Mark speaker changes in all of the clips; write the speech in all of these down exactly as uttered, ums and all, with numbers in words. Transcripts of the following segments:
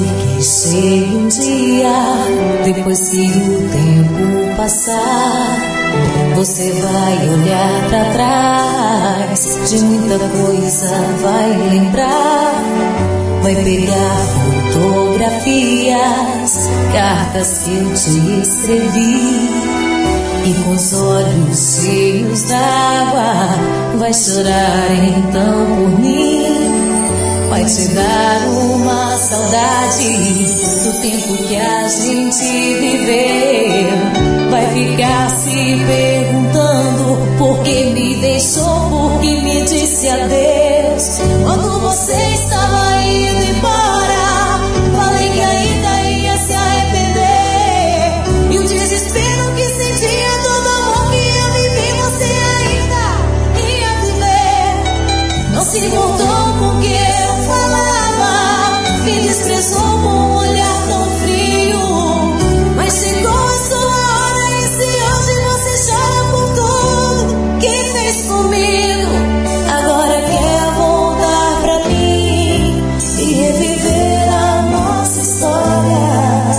Speaker 1: que chegue um dia, depois que o tempo passar, você vai olhar pra trás, de muita coisa vai lembrar. Vai pegar fotografias, cartas que eu te escrevi, e com os olhos cheios d'água vai chorar então por mim. Vai te dar uma saudade do tempo que a gente viveu. Vai ficar se perguntando por que me deixou, por que me disse adeus. Quando você estava indo embora, falei que ainda ia se arrepender. E o desespero que sentia, todo amor que eu vivi, você ainda ia viver. Não se importou com o que eu falava, me desprezou com um olhar tão frio. Mas chegou a sua hora e se hoje você chora por tudo que fez comigo, agora quer voltar pra mim e reviver a nossa história.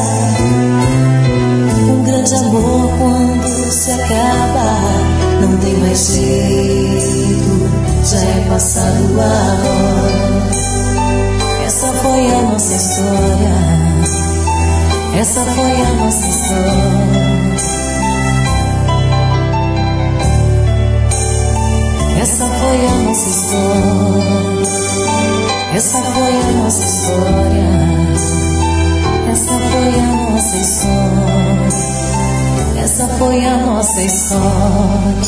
Speaker 1: Um grande amor quando se acaba não tem mais jeito, já é passado agora. Essa foi a nossa história, essa foi a nossa história. Essa foi a nossa história, essa foi a nossa história, essa foi a nossa história, essa foi a nossa história.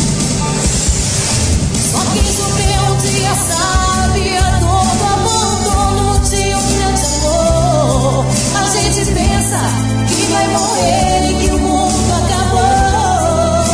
Speaker 1: Só quem sofreu um dia sabe a dor do abandono de um grande amor. A gente pensa que vai morrer e que o mundo acabou,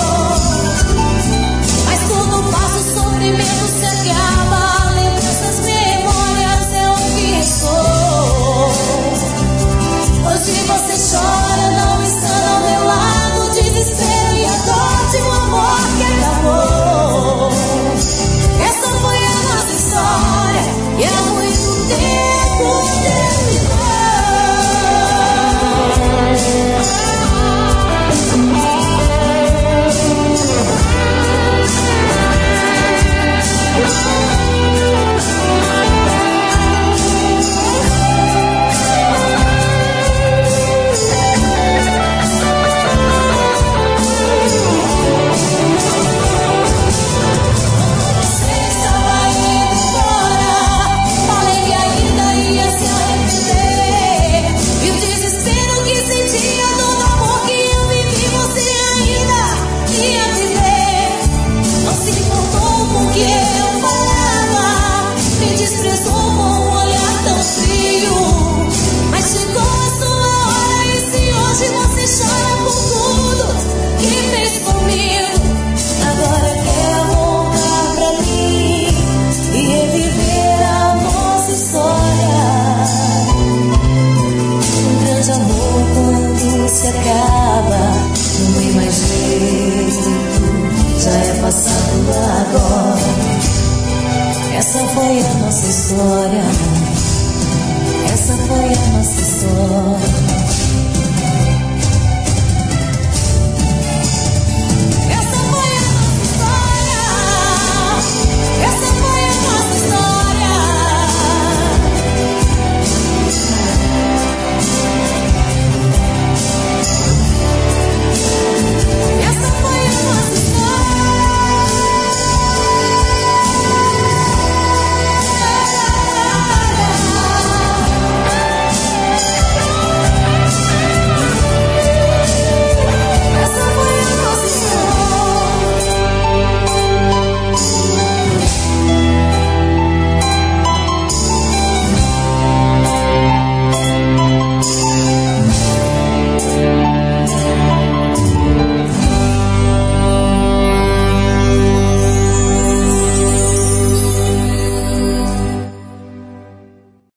Speaker 1: mas tudo passa, o sofrimento se acaba, lembranças, memórias é o que restou. Hoje você chora, não está ao meu lado, o desespero e a dor de um amor que acabou. Essa foi a nossa história e há muito tempo terminou. Se acaba, não tem mais jeito, já é passado agora. Essa foi a nossa história.